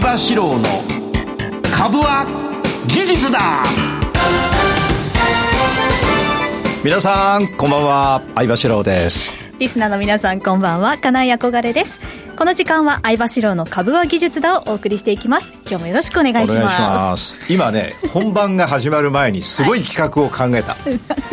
場志郎の株は技術だ。 皆さんこんばんは、相場志郎です。 リスナーの皆さんこんばんは、金井憧れです。この時間は相場志郎の株は技術だをお送りしていきます。今日もよろしくお願いします。 今ね、本番が始まる前にすごい企画を考えた、はい、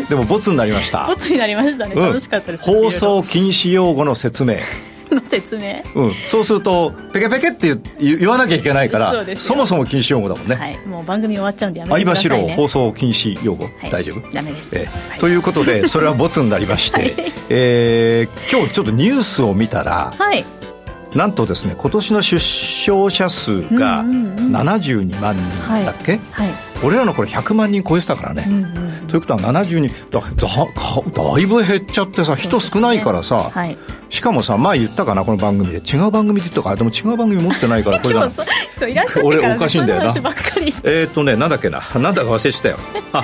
でもボツになりました。 ボツになりましたね、楽しかったです。 放送禁止用語の説明そうするとペケペケって言わなきゃいけないから、 そもそも禁止用語だもんね、 はい、もう番組終わっちゃうんでやめてくださいね。 相場志郎放送禁止用語、はい、大丈夫？ ダメです、はい、 ということでそれはボツになりまして、はい今日ちょっとニュースを見たら、はい、なんとですね、今年の出生者数が72万人だっけ、はいはい、俺らの頃100万人超えてたからね、ということは70人 だいぶ減っちゃってさ、人少ないからさ、はい、しかもさ、前言ったかな、この番組で違う番組で言ったか、でも違う番組持ってないからこれだそういらっしゃってから、 俺おかしいんだよな。 ばっかりなんだっけな、なんだか忘れしたよ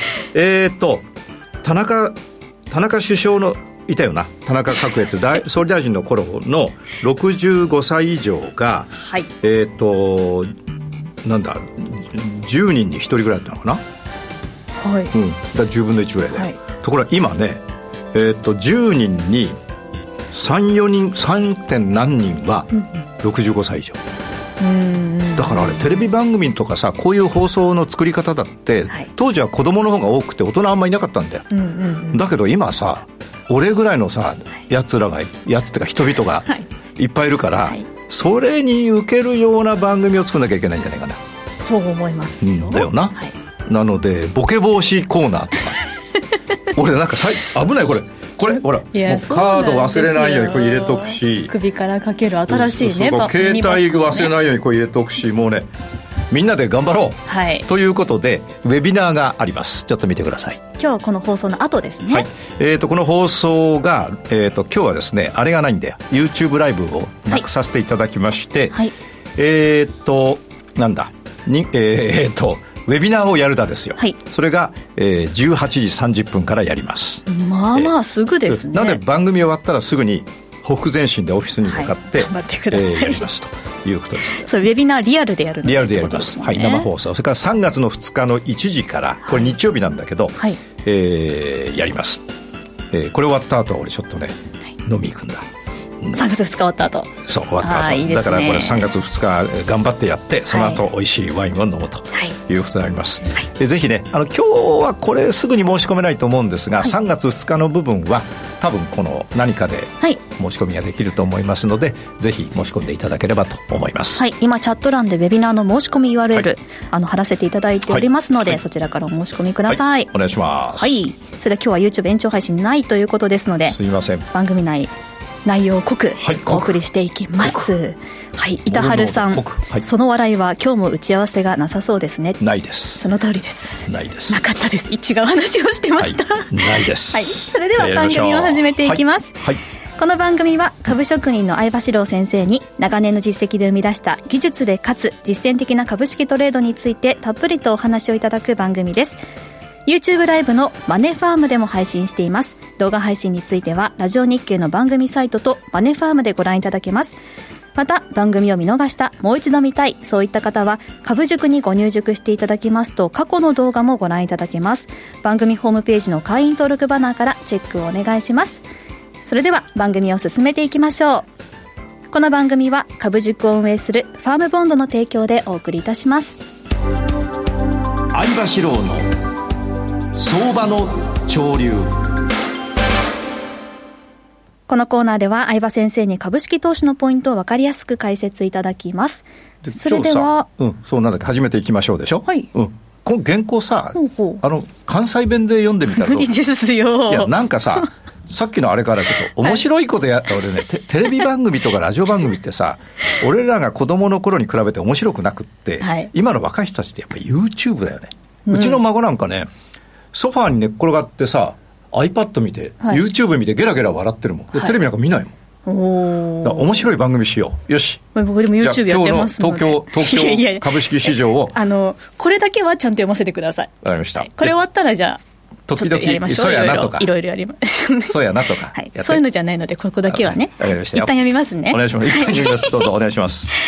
田中首相のいたよな、田中角栄って総理大臣の頃の65歳以上が、はい、なんだ10人に1人ぐらいだったのかな、はい、だ10分の1ぐらいで、はい、ところが今ね、10人に3点何人は65歳以上、だからあれテレビ番組とかさ、こういう放送の作り方だって、はい、当時は子供の方が多くて大人あんまりいなかったんだよ、だけど今さ、俺ぐらいのさ、やつってか人々がいっぱいいるから、はい、それに受けるような番組を作んなきゃいけないんじゃないかな。 そう思いますよ、 だよな、はい、なのでボケ防止コーナーとか俺なんか危ないこれほら、もうカード忘れないようにこれ入れとくし、 首からかける新しいね、 携帯忘れないようにこれ入れとくし、もうね、みんなで頑張ろう、はい、ということでウェビナーがあります。ちょっと見てください。 今日この放送の後ですね、 はい、この放送が、今日はですね、あれがないんだよ、 YouTube ライブをなくさせていただきまして、はい、なんだにウェビナーをやるだですよ、はい、それが、18時30分からやります。 まあまあすぐですね。 なので番組終わったらすぐにほふ前進でオフィスに向かって、 頑張ってください、 やりますということです。 そう、ウェビナーリアルでやるの、 リアルでやります、はい、生放送。それから3月の2日の1時から、これ日曜日なんだけど、はい、やります、これ終わった後は俺ちょっとね、はい、飲み行くんだ。 3月2日終わった後、 そう終わった後、いいですね、だからこれ3月2日頑張ってやって、その後美味しいワインを飲むということになります、はい、ぜひね、今日はこれすぐに申し込めないと思うんですが、はい、3月2日の部分は多分この何かで申し込みができると思いますので、ぜひ申し込んでいただければと思います、 はい、今チャット欄でウェビナーの申し込み URL、はい、貼らせていただいておりますので、はい、そちらからお申し込みください、 はい、お願いします、 はい、それでは今日は YouTube 延長配信ないということですので、 すみません、 番組内内容を濃くお送りしていきます、はい、板春さん、はい、その笑いは今日も打ち合わせがなさそうですね。 ないです。 その通りです。 ないです。 なかったです。違う話をしてました、 はい、ないです、 はい、それでは番組を始めていきます、はいはい、この番組は株職人の相場志郎先生に長年の実績で生み出した技術でかつ実践的な株式トレードについてたっぷりとお話をいただく番組です。YouTube ライブのマネファームでも配信しています。動画配信についてはラジオ日経の番組サイトとマネファームでご覧いただけます。また番組を見逃した、もう一度見たい、そういった方は株塾にご入塾していただきますと過去の動画もご覧いただけます。番組ホームページの会員登録バナーからチェックをお願いします。それでは番組を進めていきましょう。この番組は株塾を運営するファームボンドの提供でお送りいたします。 相場志郎の相場の潮流。 このコーナーでは相場先生に株式投資のポイントを分かりやすく解説いただきます。それでは、 そうなんだ、始めていきましょうでしょ。はい、この原稿さ、 ほう関西弁で読んでみたら無理ですよ。 いや、なんかささっきのあれからちょっと面白いことやった、俺ね、テレビ番組とかラジオ番組ってさ、俺らが子供の頃に比べて面白くなくって、はい、今の若い人たちってやっぱり YouTube だよね、うちの孫なんかね、ソファーに寝っ転がってさ iPad 見て、はい、YouTube 見てゲラゲラ笑ってるもんで、はい、テレビなんか見ないもん。だから面白い番組しよう。よし、 僕でも YouTube やってますので、 東京株式市場をこれだけはちゃんと読ませてください。 わかりました。 これ終わったらじゃあ時々そうやなとかいろいろやりますそうやなとか、 はい、そういうのじゃないのでここだけはね、 一旦読みますね。 お願いします。一旦読みます。どうぞお願いします。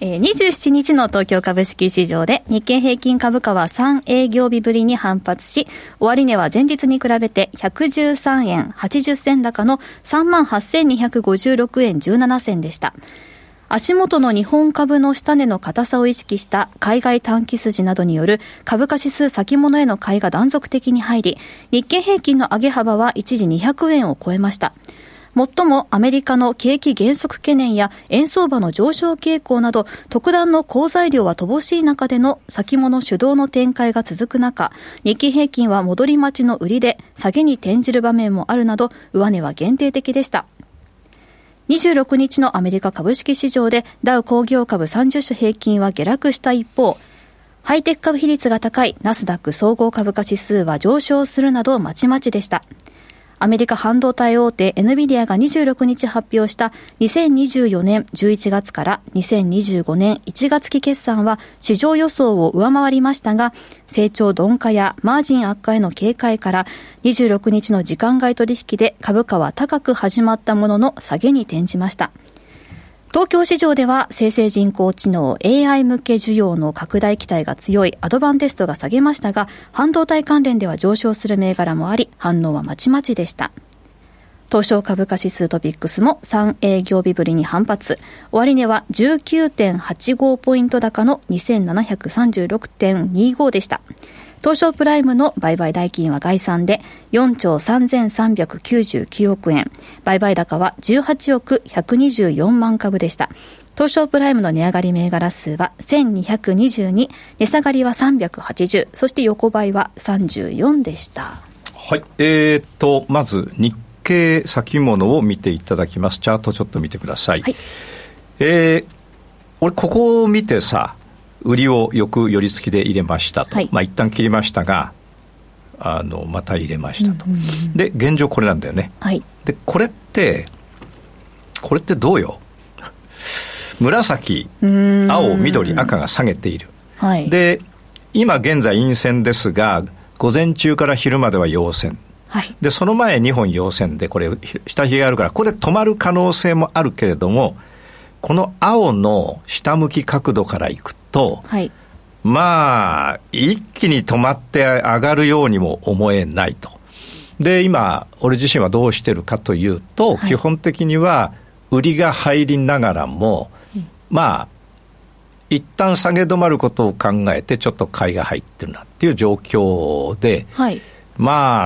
27日の東京株式市場で日経平均株価は3営業日ぶりに反発し、終値は前日に比べて113円80銭高の 38,256 円17銭でした。足元の日本株の下値の硬さを意識した海外短期筋などによる株価指数先物への買いが断続的に入り、日経平均の上げ幅は一時200円を超えました。もっともアメリカの景気減速懸念や円相場の上昇傾向など特段の好材料は乏しい中での先物主導の展開が続く中、日経平均は戻り待ちの売りで下げに転じる場面もあるなど上値は限定的でした。26日のアメリカ株式市場でダウ工業株30種平均は下落した一方、ハイテク株比率が高いナスダック総合株価指数は上昇するなどまちまちでした。アメリカ半導体大手 NVIDIA が26日発表した2024年11月から2025年1月期決算は市場予想を上回りましたが、成長鈍化やマージン悪化への警戒から26日の時間外取引で株価は高く始まったものの下げに転じました。東京市場では生成人工知能 AI 向け需要の拡大期待が強いアドバンテストが下げましたが、半導体関連では上昇する銘柄もあり、反応はまちまちでした。東証株価指数トピックスも3営業日ぶりに反発、終値は 19.85 ポイント高の 2736.25 でした。東証プライムの売買代金は概算で4兆3399億円。売買高は18億124万株でした。東証プライムの値上がり銘柄数は1222、値下がりは380、そして横ばいは34でした。 はい。まず日経先物を見ていただきます。チャートちょっと見てください。はい。俺ここを見てさ、売りをよく寄り付きで入れましたと、はい、一旦切りましたがまた入れましたと、で現状これなんだよね、はい、でこれってどうよ紫、青、緑、赤が下げている、はい、で今現在陰線ですが午前中から昼までは陽線、はい、でその前2本陽線でこれ下髭があるからここで止まる可能性もあるけれども、この青の下向き角度からいくと、はい、一気に止まって上がるようにも思えないと。で今俺自身はどうしてるかというと、はい、基本的には売りが入りながらも、一旦下げ止まることを考えてちょっと買いが入ってるなっていう状況で、はい、ま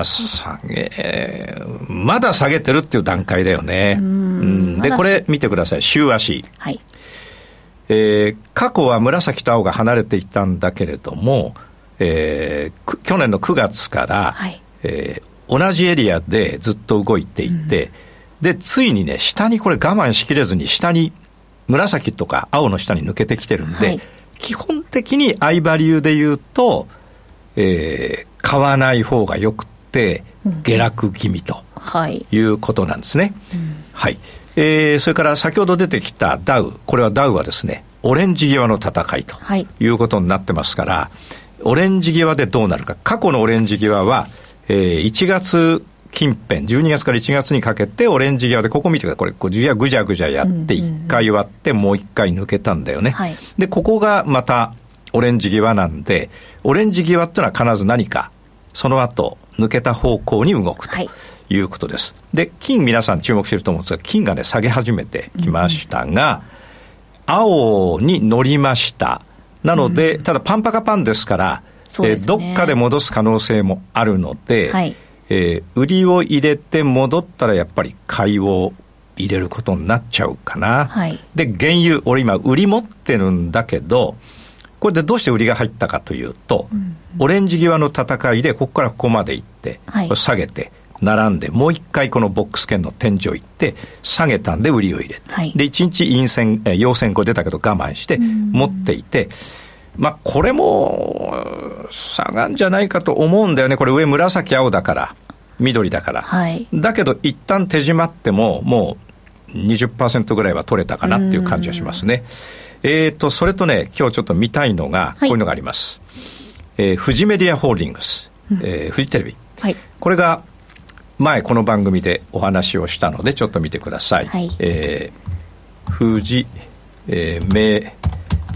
だ下げてるっていう段階だよね。でこれ見てください。週足、はい、過去は紫と青が離れていたんだけれども、去年の9月から、はい、同じエリアでずっと動いていて、でついにね下にこれ我慢しきれずに下に紫とか青の下に抜けてきてるんで、はい、基本的に相場流で言うと、買わない方がよくて下落気味ということなんですね、はい。それから先ほど出てきたダウ、これはダウはですねオレンジ際の戦いということになってますから、はい、オレンジ際でどうなるか。過去のオレンジ際は、1月近辺12月から1月にかけてオレンジ際でここ見てください。これぐじゃぐじゃぐじゃやって1回割ってもう1回抜けたんだよね、はい、でここがまたオレンジ際なんで、オレンジ際ってのは必ず何かその後抜けた方向に動くということです、はい、で金皆さん注目していると思うんですが、金がね下げ始めてきましたが、青に乗りました。なので、ただパンパカパンですから、どっかで戻す可能性もあるので、はい、売りを入れて戻ったらやっぱり買いを入れることになっちゃうかな、はい、で原油俺今売り持ってるんだけど、これでどうして売りが入ったかというと、オレンジ際の戦いでここからここまで行って、はい、下げて並んでもう一回このボックス圏の天井行って下げたんで売りを入れて、はい、で1日陰線陽線こう出たけど我慢して持っていて、これも下がんじゃないかと思うんだよね。これ上紫青だから緑だから、はい、だけど一旦手締まってももう 20% ぐらいは取れたかなっていう感じがしますね。それとね今日ちょっと見たいのがこういうのがあります、はい。富士メディアホールディングス、富士テレビ、はい、これが前この番組でお話をしたのでちょっと見てください、はい。富士、メ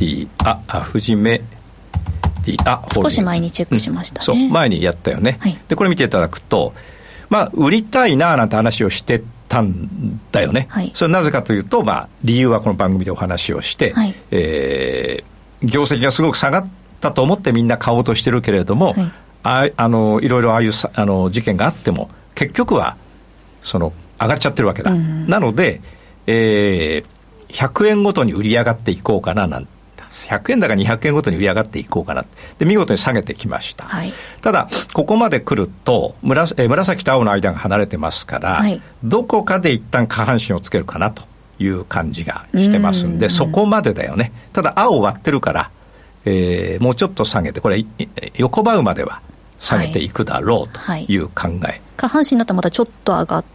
富士メディア少し前にチェックしましたね、 そう前にやったよね、 はい、 でこれ見ていただくと、売りたいななんて話をしてたんだよね、はい、それはなぜかというと、理由はこの番組でお話をして、はい、業績がすごく下がったと思ってみんな買おうとしてるけれども、はい、いろいろああいう事件があっても結局は上がっちゃってるわけだ、なので、100円ごとに売り上がっていこうかななんて、100円だか200円ごとに売り上がっていこうかなで見事に下げてきました、はい、ただここまで来ると紫と青の間が離れてますから、はい、どこかで一旦下半身をつけるかなという感じがしてますんで、そこまでだよね。ただ青を割ってるから、もうちょっと下げて、これ横ばうまでは下げていくだろうという考え、はいはい、 下半身だったらまたちょっと上がって、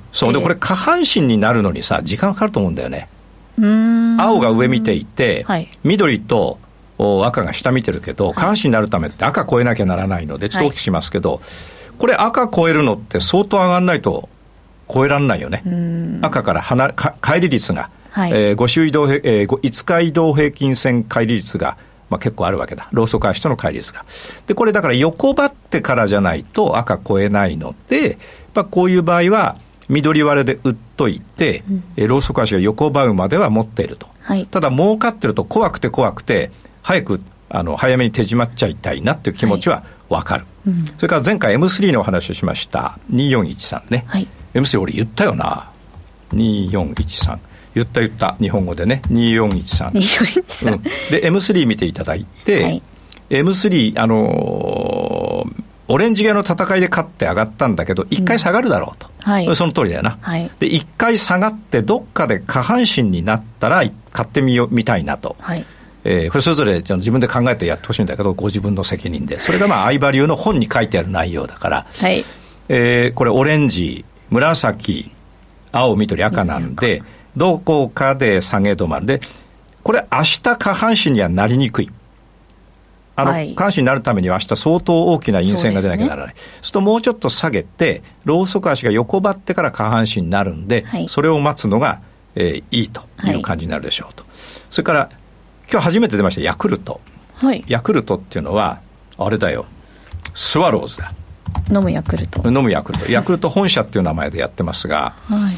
そうでこれ下半身になるのにさ時間かかると思うんだよね。青が上見ていて、はい、緑と赤が下見てるけど、下半身になるためって赤超えなきゃならないのでちょっと大きくしますけど、はい、これ赤超えるのって相当上がらないと超えられないよね。赤から乖離率が、はい、5日移動平均線乖離率が、結構あるわけだ。ローソク足との乖離率が。でこれだから横ばってからじゃないと赤超えないので、こういう場合は緑割れで売っといて、ローソク足が横ばうまでは持っていると、はい、ただ儲かってると怖くて早めに手締まっちゃいたいなっていう気持ちは分かる、はい、それから前回 M3 のお話をしました2413ね、はい、M3 俺言ったよな、2413言った日本語でね、2413、で M3 見ていただいて、はい、M3 オレンジ系の戦いで勝って上がったんだけど1回下がるだろうと、はい、その通りだよな、はい、で1回下がってどっかで下半身になったら買ってみたいなと、はい、これそれぞれ自分で考えてやってほしいんだけどご自分の責任で、それが相場流の本に書いてある内容だから、はい、これオレンジ紫青緑赤なんでどこかで下げ止まるで、これ明日下半身にはなりにくい、はい、下半身になるためには明日相当大きな陰線が出なきゃならない。そうするともうちょっと下げてローソク足が横ばってから下半身になるんで、はい、それを待つのが、いいという感じになるでしょうと、はい、それから今日初めて出ましたヤクルト、はい、ヤクルトっていうのはあれだよ、スワローズだ。 飲むヤクルトヤクルト本社っていう名前でやってますが、はい、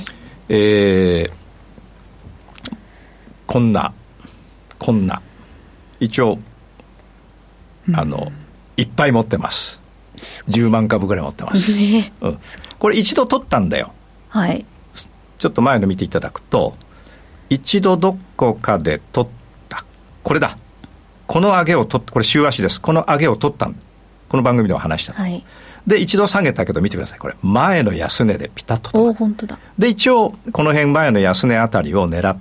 こんな一応いっぱい持ってます。10万株ぐらい持ってます、これ一度取ったんだよ、はい、ちょっと前の見ていただくと一度どこかで取った、これだ、この上げを取って、これ週足です、この上げを取ったん、この番組では話したと、はい、で一度下げたけど見てください、これ前の安値でピタッとお本当だ。 で一応この辺前の安値あたりを狙って、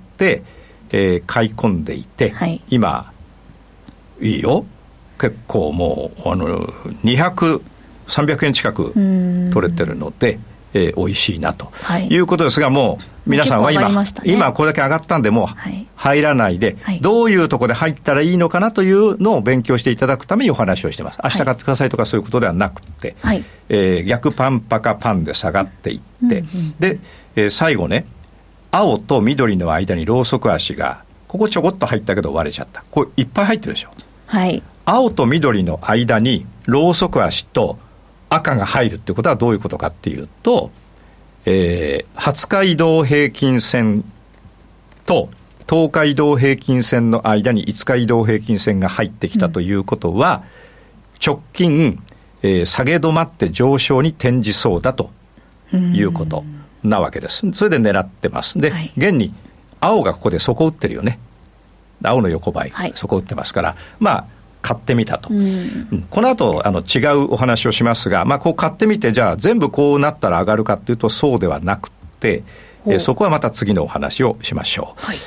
買い込んでいて、はい、今いいよ、結構もう200、300円近く取れてるので、美味しいなということですが、もう皆さんは今これだけ上がったんでもう入らないで、はい、どういうところで入ったらいいのかなというのを勉強していただくためにお話をしてます。明日買ってくださいとかそういうことではなくて、はい、逆パンパカパンで下がっていって、で、最後ね、青と緑の間にローソク足がここちょこっと入ったけど割れちゃった。これいっぱい入ってるでしょ、はい、青と緑の間にローソク足と赤が入るってことはどういうことかっていうと、20日移動平均線と10日移動平均線の間に5日移動平均線が入ってきたということは、直近、下げ止まって上昇に転じそうだということなわけです。それで狙ってます。で、はい、現に青がここで底打ってるよね。青の横ばい、はい、底打ってますから、買ってみたと、この後違うお話をしますが、こう買ってみてじゃあ全部こうなったら上がるかっていうとそうではなくて、そこはまた次のお話をしましょう、はい、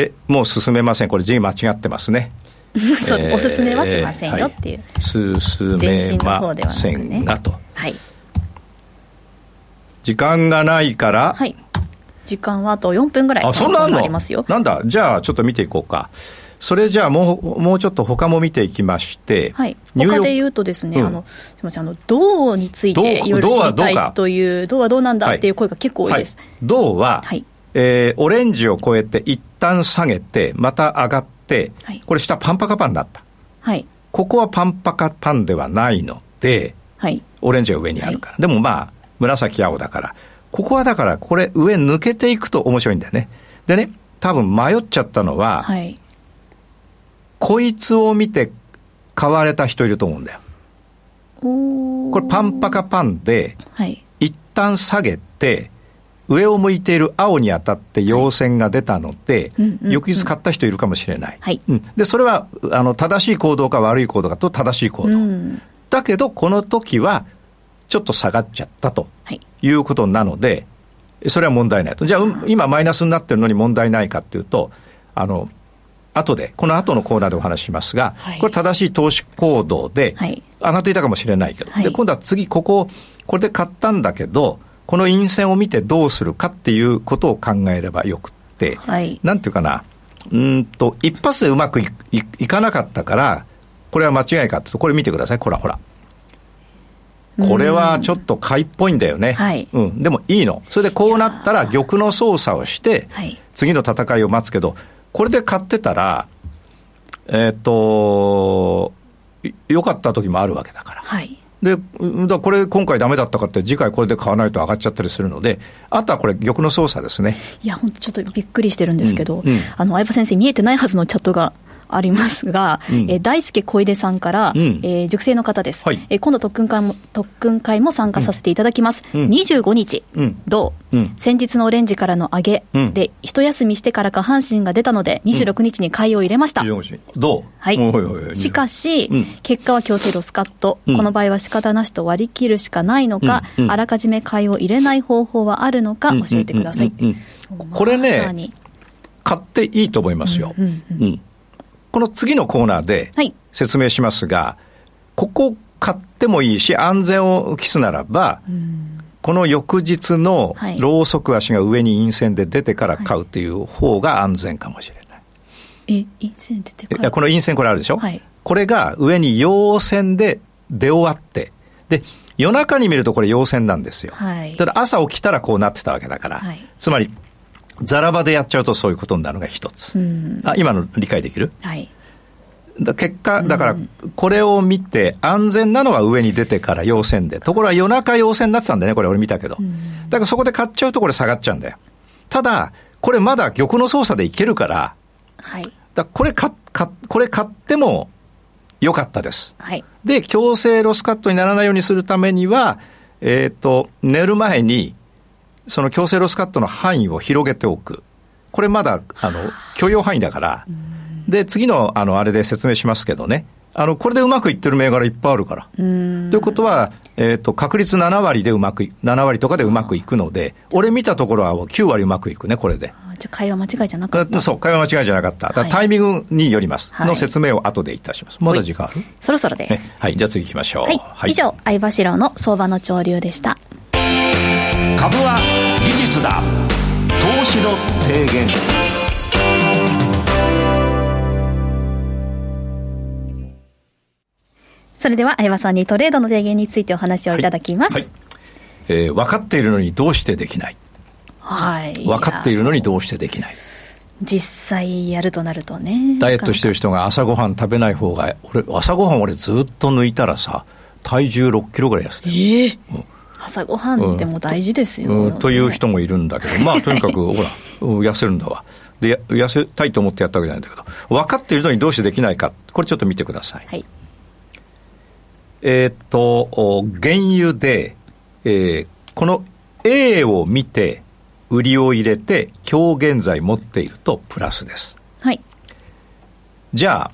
もう進めません。これ字間違ってますねそうおすすめはしませんよっていう、 進めませんがと、はい、時間がないから、はい、 時間はあと4分ぐらいありますよ。 なんだ、じゃあちょっと見ていこうか。それじゃあもうちょっと他も見ていきまして、はい、他で言うとですね、すみません、銅についていろいろ知りたいという、銅はどうなんだっていう声が結構多いです、はいはい、銅は、はい、オレンジを超えて一旦下げてまた上がっ 、これ下パンパカパンだった。はい。ここはパンパカパンではないので、はい。オレンジが上にあるから。はい、でもまあ、紫青だから。ここはだから、これ上抜けていくと面白いんだよね。でね、多分迷っちゃったのは、はい。こいつを見て買われた人いると思うんだよ。これパンパカパンで、はい。一旦下げて、上を向いている青に当たって陽線が出たので、翌日買った人いるかもしれない。はい。で、それは、正しい行動か悪い行動かと正しい行動。だけど、この時は、ちょっと下がっちゃったということなので、それは問題ないと。じゃあ、今マイナスになってるのに問題ないかっていうと、後で、この後のコーナーでお話ししますが、はい、これ正しい投資行動で、上がっていたかもしれないけど、はい、で、今度は次、これで買ったんだけど、この陰線を見てどうするかっていうことを考えればよくって、はい、なんていうかな、一発でうまく いかなかったから、これは間違いかっていうと、これ見てください。ほら。これはちょっと買いっぽいんだよね。はい。でもいいの。それでこうなったら玉の操作をして、次の戦いを待つけど、これで買ってたら、良かった時もあるわけだから。はい。で、これ今回ダメだったかって次回これで買わないと上がっちゃったりするので、あとはこれ玉の操作ですね。いや、本当ちょっとびっくりしてるんですけど、相葉先生見えてないはずのチャットがありますが、大輔小出さんから、塾生の方です、はい。今度特訓会も参加させていただきます。25日、同、先日のオレンジからの上げで、一休みしてから下半身が出たので、26日に買いを入れました。 どう？ はい。しかし、結果は強制ロスカット。この場合は仕方なしと割り切るしかないのか、あらかじめ買いを入れない方法はあるのか教えてください。 これね、買っていいと思いますよ。この次のコーナーで説明しますが、はい、ここ買ってもいいし、安全を期すならば、この翌日のロウソク足が上に陰線で出てから買うっていう方が安全かもしれない。 陰線出てから？ この陰線これあるでしょ、はい、これが上に陽線で出終わって、で、夜中に見るとこれ陽線なんですよ。はい、ただ朝起きたらこうなってたわけだから、はい、つまり、ザラ場でやっちゃうとそういうことになるのが一つ。今の理解できる？はい。結果、だから、これを見て、安全なのは上に出てから陽線で。ところが夜中陽線になってたんだよね、これ俺見たけど。だからそこで買っちゃうとこれ下がっちゃうんだよ。ただ、これまだ玉の操作でいけるから、はい。だこれ買っても良かったです。はい。で、強制ロスカットにならないようにするためには、寝る前に、その強制ロスカットの範囲を広げておく。これまだ、許容範囲だから。で、次の、あれで説明しますけどね。これでうまくいってる銘柄いっぱいあるから。ということは、確率7割とかでうまくいくので、俺見たところは9割うまくいくね、これで。 じゃあ、会話間違いじゃなかった。 そう、会話間違いじゃなかった。だからタイミングによります。はい、の説明を後でいたします。まだ時間ある？ そろそろです。 はい、じゃあ次行きましょう。 はい。はい、以上、相場志郎の相場の潮流でした。 株は技術だ。投資の提言。 それでは相葉さんにトレードの提言についてお話をいただきます。 はい。分かっているのにどうしてできない？はい。分かっているのにどうしてできない？ 実際やるとなるとね。 ダイエットしてる人が朝ごはん食べない方が、朝ごはん俺ずっと抜いたらさ、体重6キロぐらい痩せてる。 朝ごはんっても大事ですよ、 という人もいるんだけど、まあとにかくほら痩せるんだわ。で痩せたいと思ってやったわけじゃないんだけど、分かっているのにどうしてできないか、これちょっと見てください。はい。原油で、この A を見て売りを入れて今日現在持っているとプラスです。はい。じゃあ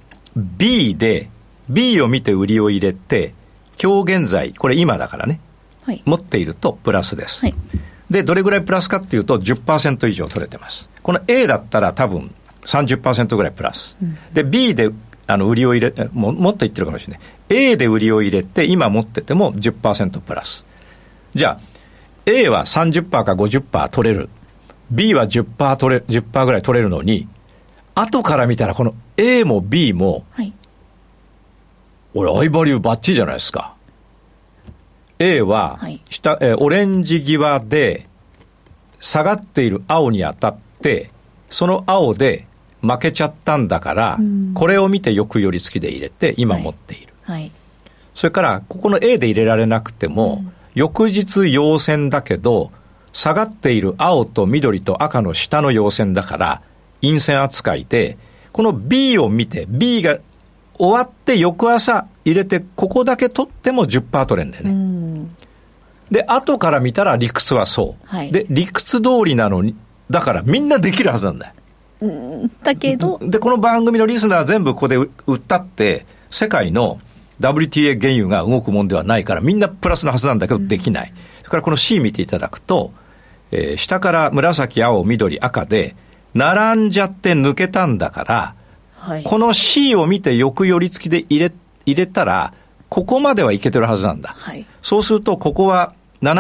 B を見て売りを入れて今日現在、これ今だからね、はい、持っているとプラスです。はい。で、どれぐらいプラスかっていうと 10% 以上取れてます。この A だったら多分 30% ぐらいプラス。で、B で売りを入れ、もっと言ってるかもしれない。A で売りを入れて、今持ってても 10% プラス。じゃあ、A は 30% か 50% 取れる。B は 10% ぐらい取れるのに、後から見たらこの A も B も、はい、俺、アイバリューバッチリじゃないですか。A は下、オレンジ際で下がっている青に当たって、その青で負けちゃったんだから、これを見て翌寄り付きで入れて今持っている、はいはい、それからここの A で入れられなくても、翌日陽線だけど下がっている青と緑と赤の下の陽線だから陰線扱いで、この B を見て B が終わって翌朝入れてここだけ取っても 10% 取れるんだよね。で後から見たら理屈はそう、はい、で理屈通りなのにだからみんなできるはずなんだよ。 だけどでこの番組のリスナー全部ここで売ったって世界の WTA 原油が動くもんではないからみんなプラスのはずなんだけどできない、それからこの C 見ていただくと、下から紫青緑赤で並んじゃって抜けたんだから、はい、この C を見て翌寄り付きで入れたらここまではいけてるはずなんだ、はい、そうするとここは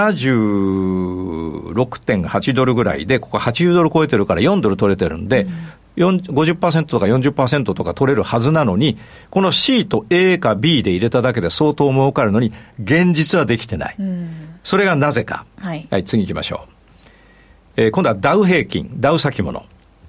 76.8 ドルぐらいで、ここ80ドル超えてるから4ドル取れてるんで、50% とか 40% とか取れるはずなのに、この C と A か B で入れただけで相当儲かるのに、現実はできてない。それがなぜか。はい、はい、次行きましょう。今度はダウ平均、ダウ先物。こ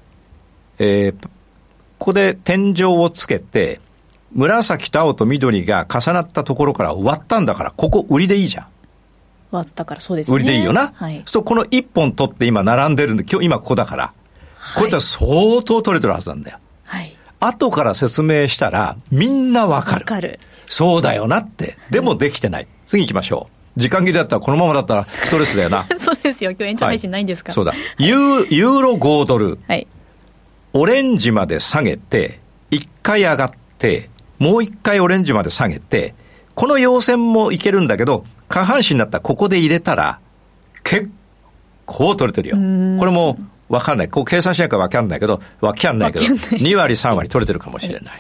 こで天井をつけて、紫と青と緑が重なったところから割ったんだから、ここ売りでいいじゃん。 割ったからそうですね。 売りでいいよな。はい。そう、この1本取って今並んでるんで、今ここだから、はい、これって相当取れてるはずなんだよ。はい。後から説明したらみんなわかる。わかる。そうだよなって。でもできてない。次行きましょう。時間切れだったらこのままだったらストレスだよな。 そうですよ。今日延長配信ないんですか。はい、 そうだ。ユーロ5ドル。はい。オレンジまで下げて、1回上がって、もう1回オレンジまで下げて、この陽線もいけるんだけど、下半身になったらここで入れたら結構取れてるよ。これも分かんない。こう計算しないから分かんないけど2割3割取れてるかもしれない。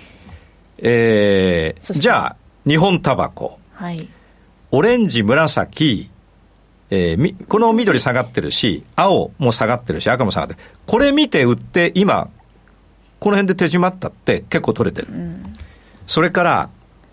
じゃあ日本タバコ、はい、オレンジ紫、この緑下がってるし青も下がってるし赤も下がってる。これ見て売って今この辺で手締まったって結構取れてる。それから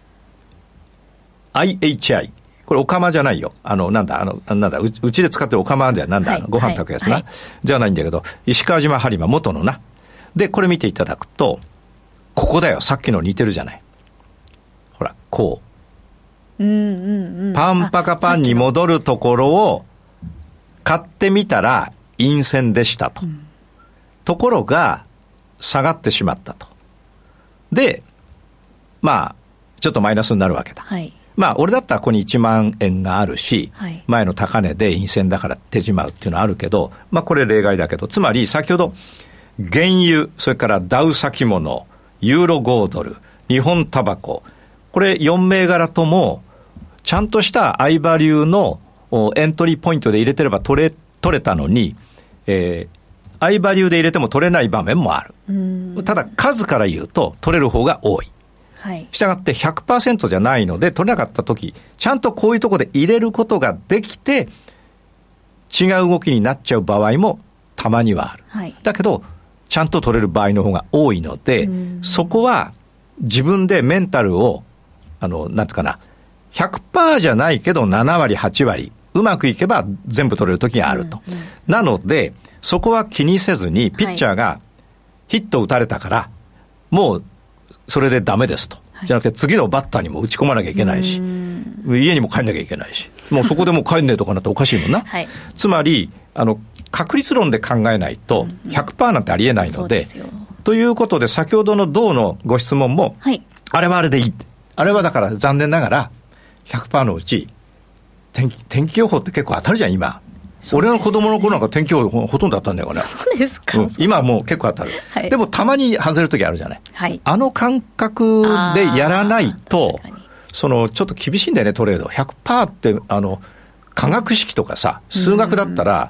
IHI、これお釜じゃないよ。なんだうちで使ってるお釜じゃなんだ、はい、ご飯炊くやつな、はい、じゃないんだけど、石川島播磨元のな。でこれ見ていただくとここだよ。さっきの似てるじゃない。ほらこう、パンパカパンに戻るところを買ってみたら陰線でしたと、ところが下がってしまったと。でまあちょっとマイナスになるわけだ。はい。まあ俺だったらここに1万円があるし、はい、前の高値で陰線だから手締まうっていうのはあるけど、まあこれ例外だけど、つまり先ほど原油、それからダウ先物、ユーロ5ドル、日本タバコ、これ4銘柄ともちゃんとした相場流のエントリーポイントで入れてれば取れたのに、相場流で入れても取れない場面もある。ただ数から言うと取れる方が多い。はい、したがって 100% じゃないので取れなかったとき、ちゃんとこういうところで入れることができて違う動きになっちゃう場合もたまにはある、はい、だけどちゃんと取れる場合の方が多いので、そこは自分でメンタルをなんていうかな、 100% じゃないけど7割8割うまくいけば全部取れるときがあると、なのでそこは気にせずに、ピッチャーがヒット打たれたからもうそれでダメですと、じゃなくて次のバッターにも打ち込まなきゃいけないし、家にも帰んなきゃいけないし、もうそこでもう帰んねえとかなっておかしいもんな、はい、つまり確率論で考えないと 100% なんてありえないので、ということで先ほどの銅のご質問も、はい、あれはあれでいい、あれはだから残念ながら 100% のうち天気予報って結構当たるじゃん今。俺の子供の頃なんか天気予報ほとんど当たんだよこれ。 そうですか、 今はもう結構当たる、はい、でもたまに外れる時あるじゃない、はい、感覚でやらないとちょっと厳しいんだよねトレード。 100% って化学式とかさ数学だったら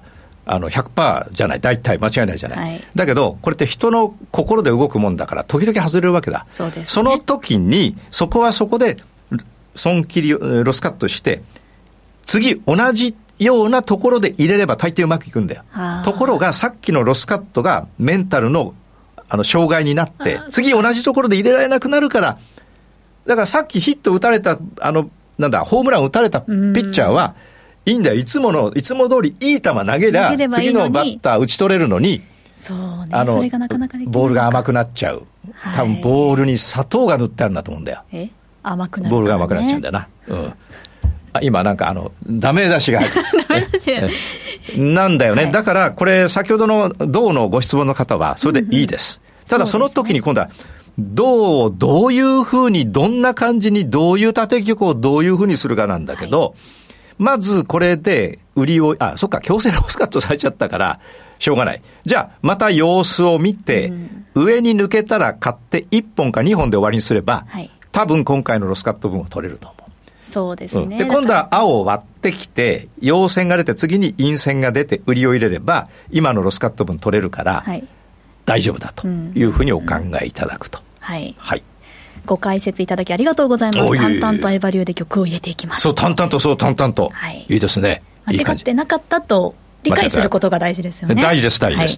100% じゃない、大体間違いないじゃない、はい、だけどこれって人の心で動くもんだから時々外れるわけだ。そうですね、その時にそこはそこで損切りロスカットして次同じようなところで入れれば大抵うまくいくんだよ。ところがさっきのロスカットがメンタルの障害になって次同じところで入れられなくなるから、だからさっきヒット打たれたホームラン打たれたピッチャーはいいんだよ。いつも通りいい球投げりゃ次のバッター打ち取れるのに、 そうね、それがなかなかできない。 ボールが甘くなっちゃう。多分ボールに砂糖が塗ってあるんだと思うんだよ。 甘くなるからね。 ボールが甘くなっちゃうんだよな。今なんかダメ出しが入ってダメ出しなんだよね。だからこれ先ほどの銅のご質問の方はそれでいいです。ただその時に今度は銅をどういうふうに、どんな感じに、どういう縦軸をどういうふうにするかなんだけど、まずこれで売りを、そっか、強制ロスカットされちゃったからしょうがない。じゃあまた様子を見て、上に抜けたら買って1本か2本で終わりにすれば、多分今回のロスカット分を取れると思う。 そうですね。 で、今度は青を割ってきて、陽線が出て、次に陰線が出て、売りを入れれば、今のロスカット分取れるから、大丈夫だというふうにお考えいただくと。はい。 ご解説いただきありがとうございます。淡々と相場流で玉を入れていきます。 そう、淡々と。いいですね。 間違ってなかったと理解することが大事ですよね。 大事です。その通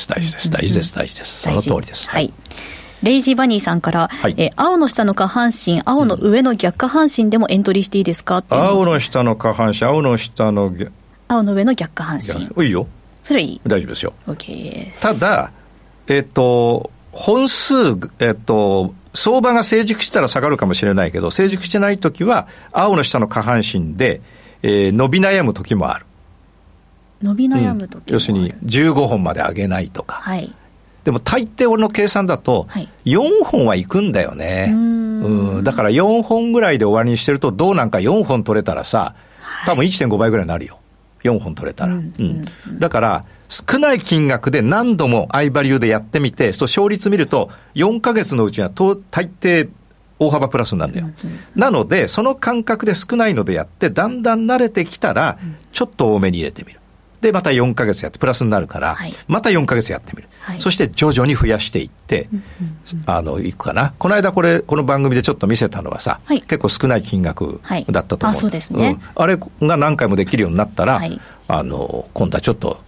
りです。 レイジーバニーさんから、青の下の下半身、青の上の逆下半身でもエントリーしていいですかっていう。 青の下の下半身、青の上の逆下半身。 いいよ。 それいい？ 大丈夫ですよ。 OK です。 ただ、本数、相場が成熟したら下がるかもしれないけど、成熟してないときは、青の下の下半身で、伸び悩むときもある。 伸び悩むときもある。 要するに、15本まで上げないとか。でも大抵の計算だと4本は行くんだよね。だから4本ぐらいで終わりにしてると、銅なんか4本取れたらさ、多分 1.5 倍ぐらいになるよ。4本取れたら。だから少ない金額で何度も相場流でやってみて、勝率見ると4ヶ月のうちは大抵大幅プラスになるんだよ。なのでその感覚で少ないのでやって、だんだん慣れてきたらちょっと多めに入れてみる。でまた4ヶ月やってプラスになるから、また4ヶ月やってみる、そして徐々に増やしていって、いくかな。この間この番組でちょっと見せたのはさ、結構少ない金額だったと思う。 そうですね。 あれが何回もできるようになったら、今度はちょっと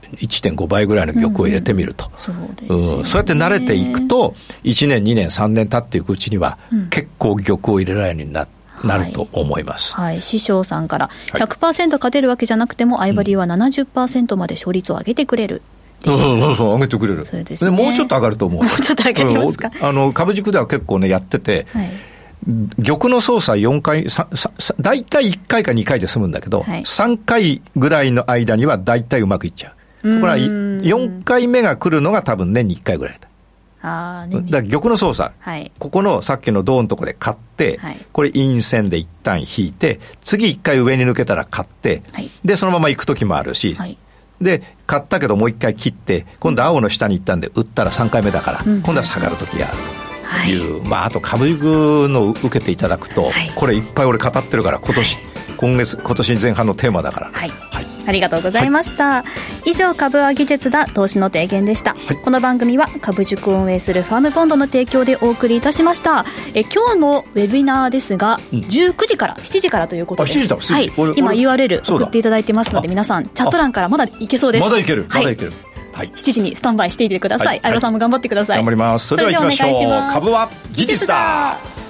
1.5 倍ぐらいの玉を入れてみると、そうやって慣れていくと1年2年3年経っていくうちには、結構玉を入れられるようになると思います。 師匠さんから 100% 勝てるわけじゃなくても相場流は 70% まで勝率を上げてくれる。 そう上げてくれる。そうですね。もうちょっと上がると思う。 もうちょっと上がりますか。 株軸では結構ねやってて、玉の操作4回だいたい1回か2回で済むんだけど、3回ぐらいの間にはだいたいうまくいっちゃう。これは4回目が来るのが多分年に1回ぐらいだ。だから玉の操作、ここのさっきのドーンとこで買って、これ陰線で一旦引いて、次1回上に抜けたら買って、でそのまま行く時もあるし、で買ったけどもう1回切って、今度青の下に行ったんで売ったら3回目だから、今度は下がる時があるという、あと株軸の受けていただくと、これいっぱい俺語ってるから、今年前半のテーマだから、 ありがとうございました、以上株は技術だ投資の提言でした、この番組は株塾を運営するファームボンドの提供でお送りいたしました。今日のウェビナーですが、19時から7時からということです。7時だ、今 URL 送っていただいてますので、皆さんチャット欄からまだいけそうです。 まだいける、7 時にスタンバイしていてください。相葉さんも頑張ってください。 頑張ります。それでは行きましょう。株は技術だ。